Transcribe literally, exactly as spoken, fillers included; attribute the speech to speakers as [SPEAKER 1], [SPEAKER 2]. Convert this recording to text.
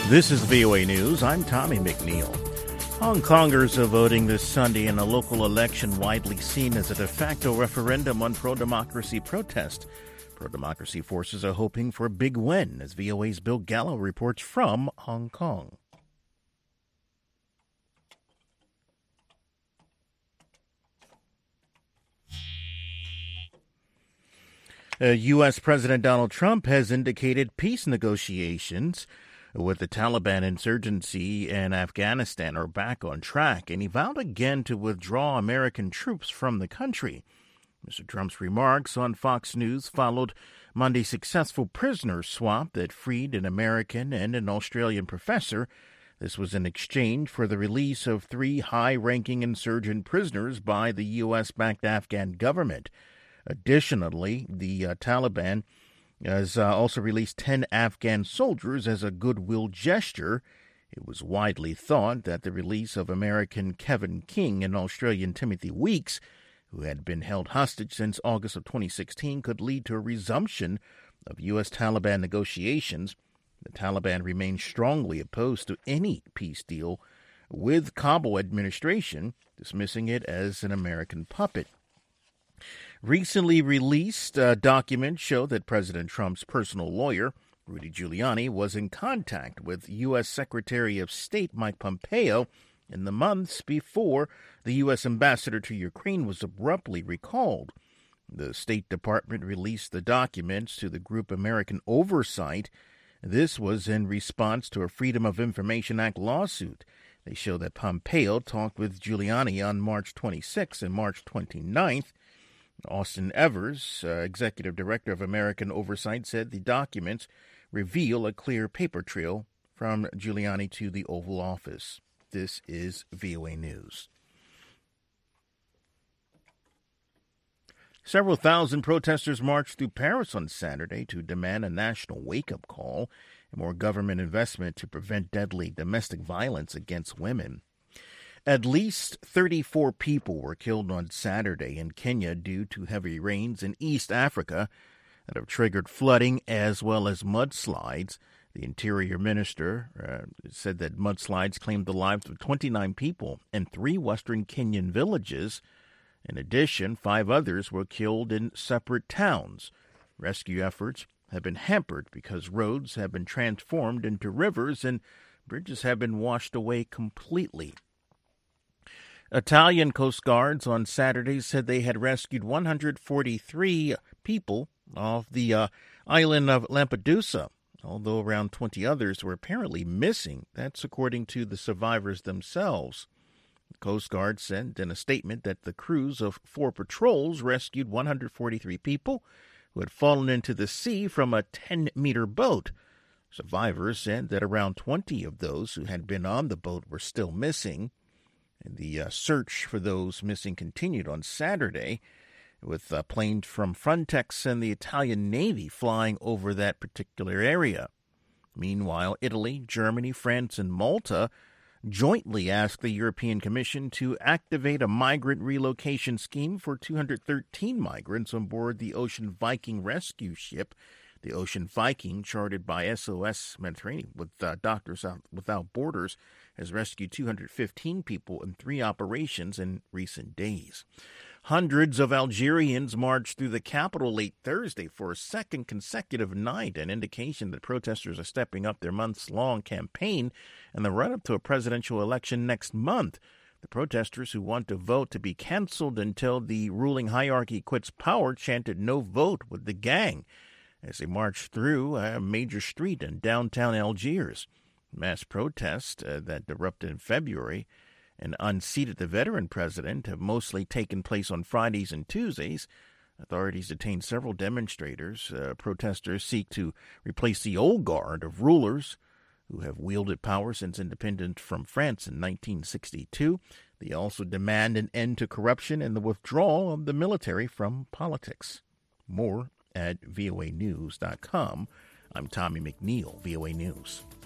[SPEAKER 1] This is V O A News. I'm Tommy McNeil. Hong Kongers are voting this Sunday in a local election widely seen as a de facto referendum on pro-democracy protest. Pro-democracy forces are hoping for a big win, as V O A's Bill Gallo reports from Hong Kong. Uh, U S. President Donald Trump has indicated peace negotiations with the Taliban insurgency in Afghanistan are back on track, and he vowed again to withdraw American troops from the country. Mister Trump's remarks on Fox News followed Monday's successful prisoner swap that freed an American and an Australian professor. This was in exchange for the release of three high-ranking insurgent prisoners by the U S-backed Afghan government. Additionally, the uh, Taliban has uh, also released ten Afghan soldiers as a goodwill gesture. It was widely thought that the release of American Kevin King and Australian Timothy Weeks, who had been held hostage since August of twenty sixteen, could lead to a resumption of U S. Taliban negotiations. The Taliban remains strongly opposed to any peace deal with Kabul administration, dismissing it as an American puppet. Recently released uh, documents show that President Trump's personal lawyer, Rudy Giuliani, was in contact with U S. Secretary of State Mike Pompeo in the months before the U S. ambassador to Ukraine was abruptly recalled. The State Department released the documents to the group American Oversight. This was in response to a Freedom of Information Act lawsuit. They show that Pompeo talked with Giuliani on March twenty-sixth and March twenty-ninth. Austin Evers, uh, executive director of American Oversight, said the documents reveal a clear paper trail from Giuliani to the Oval Office. This is V O A News. Several thousand protesters marched through Paris on Saturday to demand a national wake-up call and more government investment to prevent deadly domestic violence against women. At least thirty-four people were killed on Saturday in Kenya due to heavy rains in East Africa that have triggered flooding as well as mudslides. The Interior Minister uh, said that mudslides claimed the lives of twenty-nine people in three western Kenyan villages. In addition, five others were killed in separate towns. Rescue efforts have been hampered because roads have been transformed into rivers and bridges have been washed away completely. Italian Coast Guards on Saturday said they had rescued one hundred forty-three people off the uh, island of Lampedusa, although around twenty others were apparently missing. That's according to the survivors themselves. The Coast Guard said in a statement that the crews of four patrols rescued one hundred forty-three people who had fallen into the sea from a ten-meter boat. Survivors said that around twenty of those who had been on the boat were still missing. And the uh, search for those missing continued on Saturday, with uh, planes from Frontex and the Italian Navy flying over that particular area. Meanwhile, Italy, Germany, France, and Malta jointly asked the European Commission to activate a migrant relocation scheme for two hundred thirteen migrants on board the Ocean Viking rescue ship. The Ocean Viking, chartered by S O S Mediterranean with uh, Doctors Without Borders, has rescued two hundred fifteen people in three operations in recent days. Hundreds of Algerians marched through the capital late Thursday for a second consecutive night, an indication that protesters are stepping up their months-long campaign in the run-up to a presidential election next month. The protesters, who want the vote to be canceled until the ruling hierarchy quits power, chanted "No vote" with the gang as they marched through a major street in downtown Algiers. Mass protests uh, that erupted in February and unseated the veteran president have mostly taken place on Fridays and Tuesdays. Authorities detained several demonstrators. Uh, protesters seek to replace the old guard of rulers who have wielded power since independence from France in nineteen sixty-two. They also demand an end to corruption and the withdrawal of the military from politics. More at V O A news dot com. I'm Tommy McNeil, V O A News.